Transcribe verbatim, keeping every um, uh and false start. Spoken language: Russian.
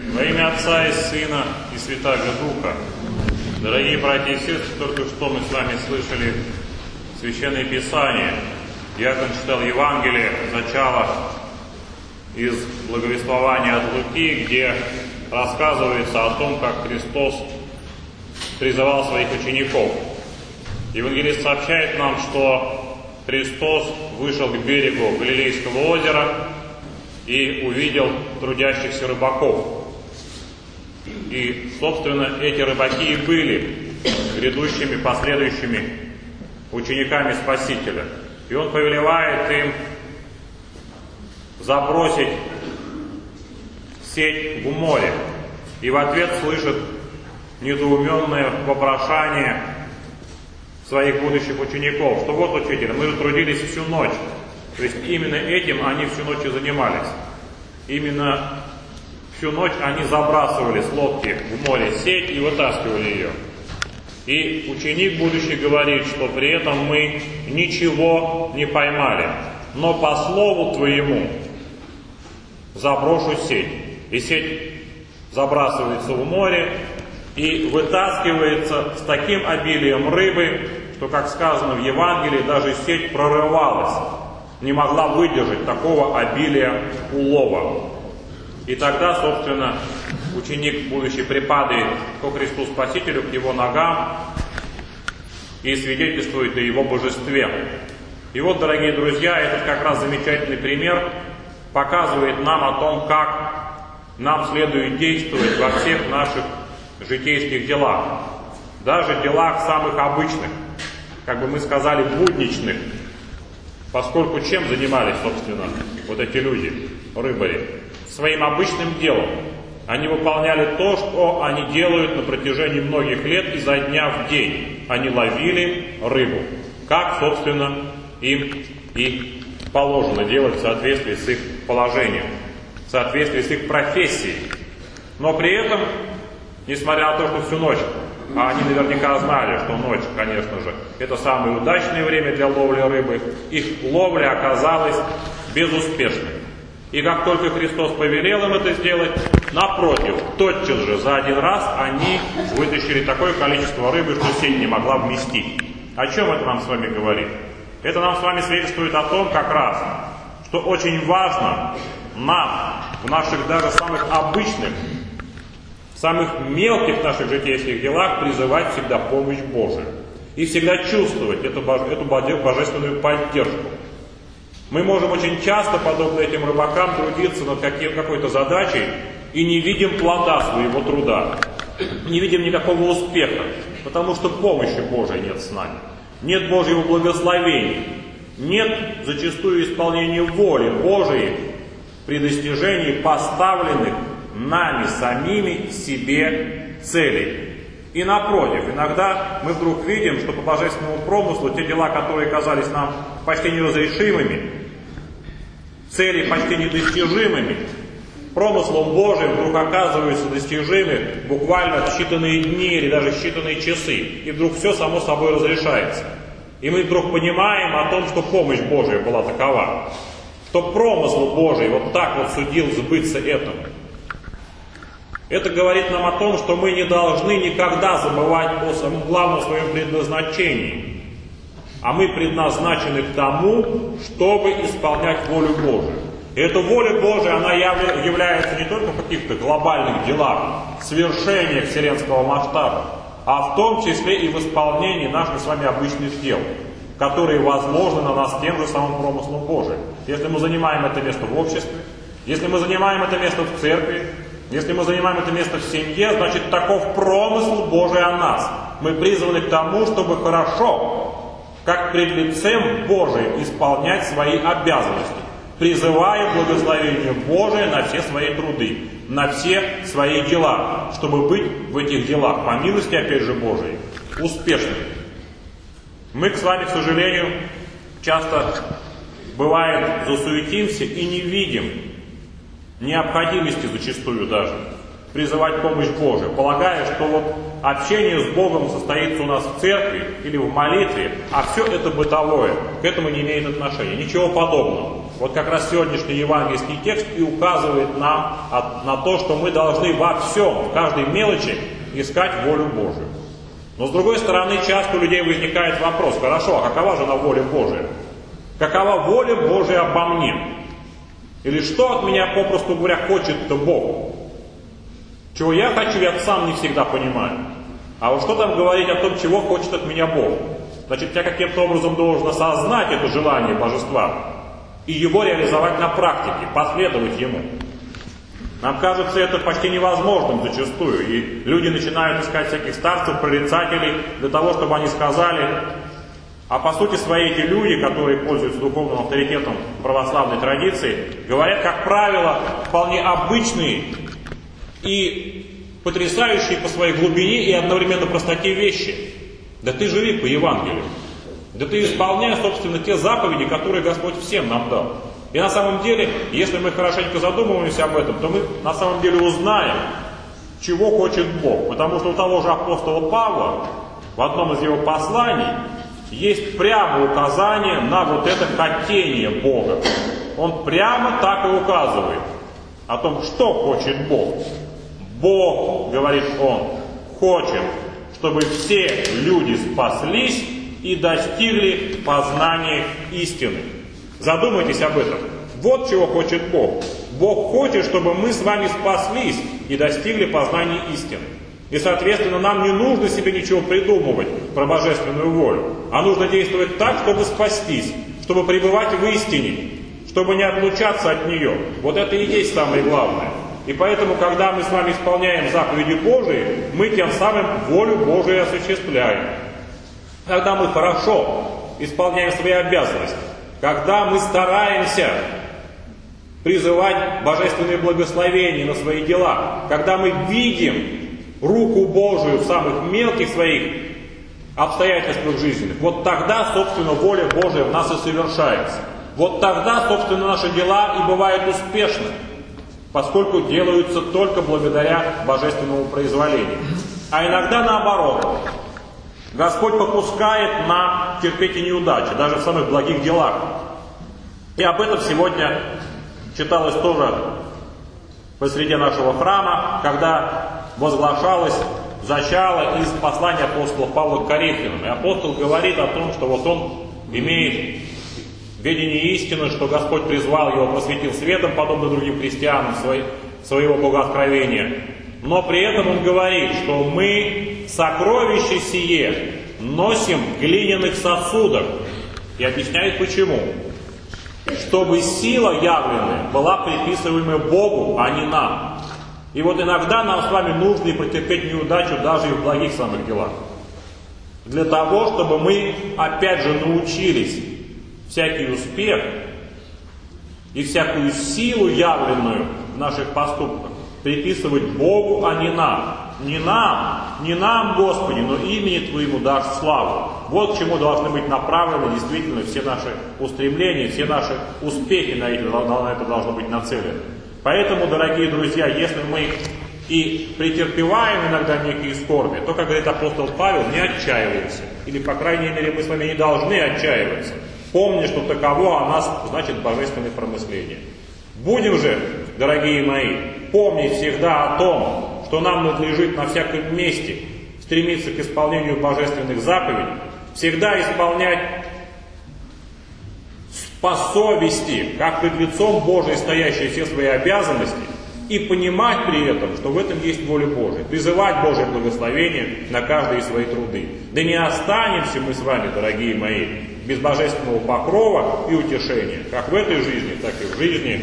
Во имя Отца и Сына и Святаго Духа. Дорогие братья и сестры, только что мы с вами слышали Священное Писание. Диакон читал Евангелие, начало из благовествования от Луки, где рассказывается о том, как Христос призывал своих учеников. Евангелист сообщает нам, что Христос вышел к берегу Галилейского озера и увидел трудящихся рыбаков. И, собственно, эти рыбаки и были грядущими, последующими учениками Спасителя. И Он повелевает им забросить сеть в море. И в ответ слышит недоуменное вопрошание своих будущих учеников, что вот, учитель, мы же трудились всю ночь. То есть именно этим они всю ночь и занимались. Именно всю ночь они забрасывали с лодки в море сеть и вытаскивали ее. И ученик будущий говорит, что при этом мы ничего не поймали. Но по слову твоему заброшу сеть. И сеть забрасывается в море и вытаскивается с таким обилием рыбы, что, как сказано в Евангелии, даже сеть прорывалась, не могла выдержать такого обилия улова. И тогда, собственно, ученик будущий припадает ко Христу Спасителю, к Его ногам и свидетельствует о Его божестве. И вот, дорогие друзья, этот как раз замечательный пример показывает нам о том, как нам следует действовать во всех наших житейских делах. Даже в делах самых обычных, как бы мы сказали, будничных. Поскольку чем занимались, собственно, вот эти люди, рыбари? Своим обычным делом. Они выполняли то, что они делают на протяжении многих лет изо дня в день. Они ловили рыбу, как, собственно, им и положено делать в соответствии с их положением, в соответствии с их профессией. Но при этом, несмотря на то, что всю ночь, а они наверняка знали, что ночь, конечно же, это самое удачное время для ловли рыбы, их ловля оказалась безуспешной. И как только Христос повелел им это сделать, напротив, тотчас же за один раз они вытащили такое количество рыбы, что сеть не могла вместить. О чем это нам с вами говорит? Это нам с вами свидетельствует о том как раз, что очень важно нам в наших даже самых обычных, самых мелких наших житейских делах призывать всегда помощь Божию. И всегда чувствовать эту, эту божественную поддержку. Мы можем очень часто, подобно этим рыбакам, трудиться над каким, какой-то задачей и не видим плода своего труда, не видим никакого успеха, потому что помощи Божией нет с нами, нет Божьего благословения, нет зачастую исполнения воли Божией при достижении поставленных нами самими себе целей. И напротив, иногда мы вдруг видим, что по божественному промыслу те дела, которые казались нам почти неразрешимыми, цели почти недостижимыми, промыслом Божиим вдруг оказываются достижимы буквально в считанные дни или даже в считанные часы. И вдруг все само собой разрешается. И мы вдруг понимаем о том, что помощь Божия была такова, что промысл Божий вот так вот судил сбыться этому. Это говорит нам о том, что мы не должны никогда забывать о самом главном своем предназначении. А мы предназначены к тому, чтобы исполнять волю Божию. И эта воля Божия, она является не только в каких-то глобальных делах, свершениях вселенского масштаба, а в том числе и в исполнении наших с вами обычных дел, которые возможны на нас тем же самым промыслом Божиим. Если мы занимаем это место в обществе, если мы занимаем это место в церкви, если мы занимаем это место в семье, значит, таков промысл Божий о нас. Мы призваны к тому, чтобы хорошо, как пред лицем Божиим, исполнять свои обязанности, призывая благословение Божие на все свои труды, на все свои дела, чтобы быть в этих делах, по милости, опять же, Божией, успешными. Мы с вами, к сожалению, часто, бывает, засуетимся и не видим необходимости зачастую даже призывать помощь Божию, полагая, что вот общение с Богом состоится у нас в церкви или в молитве, а все это бытовое, к этому не имеет отношения. Ничего подобного. вот как раз сегодняшний евангельский текст и указывает нам на то, что мы должны во всем, в каждой мелочи искать волю Божию. Но с другой стороны, часто у людей возникает вопрос: хорошо, а какова же она воля Божия? Какова воля Божия обо мне? Или что от меня, попросту говоря, хочет-то Бог? Чего я хочу, я сам не всегда понимаю. А вот что там говорить о том, чего хочет от меня Бог? Значит, я каким-то образом должен осознать это желание Божества и его реализовать на практике, последовать ему. Нам кажется это почти невозможным зачастую, и люди начинают искать всяких старцев, прорицателей, для того, чтобы они сказали, а по сути свои эти люди, которые пользуются духовным авторитетом православной традиции, говорят, как правило, вполне обычные и потрясающие по своей глубине и одновременно простоте вещи. Да ты живи по Евангелию. Да ты исполняй, собственно, те заповеди, которые Господь всем нам дал. И на самом деле, если мы хорошенько задумываемся об этом, то мы на самом деле узнаем, чего хочет Бог. Потому что у того же апостола Павла в одном из его посланий есть прямо указание на вот это хотение Бога. Он прямо так и указывает о том, что хочет Бог. Бог, говорит он, хочет, чтобы все люди спаслись и достигли познания истины. Задумайтесь об этом. Вот чего хочет Бог. Бог хочет, чтобы мы с вами спаслись и достигли познания истины. И, соответственно, нам не нужно себе ничего придумывать про божественную волю, а нужно действовать так, чтобы спастись, чтобы пребывать в истине, чтобы не отлучаться от нее. Вот это и есть самое главное. И поэтому, когда мы с вами исполняем заповеди Божии, мы тем самым волю Божию осуществляем. Когда мы хорошо исполняем свои обязанности, когда мы стараемся призывать божественные благословения на свои дела, когда мы видим руку Божию в самых мелких своих обстоятельствах жизненных, вот тогда, собственно, воля Божия в нас и совершается. Вот тогда, собственно, наши дела и бывают успешны, поскольку делаются только благодаря божественному произволению. А иногда наоборот. Господь попускает нам терпеть и неудачи, даже в самых благих делах. И об этом сегодня читалось тоже посреди нашего храма, когда возглашалось зачало из послания апостола Павла к Коринфянам. И апостол говорит о том, что вот он имеет ведение истины, что Господь призвал его, просветил светом, подобно другим христианам, своего богооткровения. Но при этом он говорит, что мы сокровище сие носим в глиняных сосудах. И объясняет почему. Чтобы сила явленная была приписываема Богу, а не нам. И вот иногда нам с вами нужно и претерпеть неудачу даже и в благих самых делах. Для того, чтобы мы опять же научились всякий успех и всякую силу явленную в наших поступках приписывать Богу, а не нам. Не нам, не нам, Господи, но имени Твоему дашь славу. Вот к чему должны быть направлены действительно все наши устремления, все наши успехи на это, на это должны быть нацелены. Поэтому, дорогие друзья, если мы и претерпеваем иногда некие скорби, то, как говорит апостол Павел, не отчаиваемся. Или, по крайней мере, мы с вами не должны отчаиваться. Помни, что таково о нас значит божественное промысление. Будем же, дорогие мои, помнить всегда о том, что нам надлежит на всяком месте стремиться к исполнению божественных заповедей, всегда исполнять по совести, как пред лицом Божиим стоящие все свои обязанности, и понимать при этом, что в этом есть воля Божия, призывать Божие благословение на каждые свои труды. Да не останемся мы с вами, дорогие мои, без божественного покрова и утешения, как в этой жизни, так и в жизни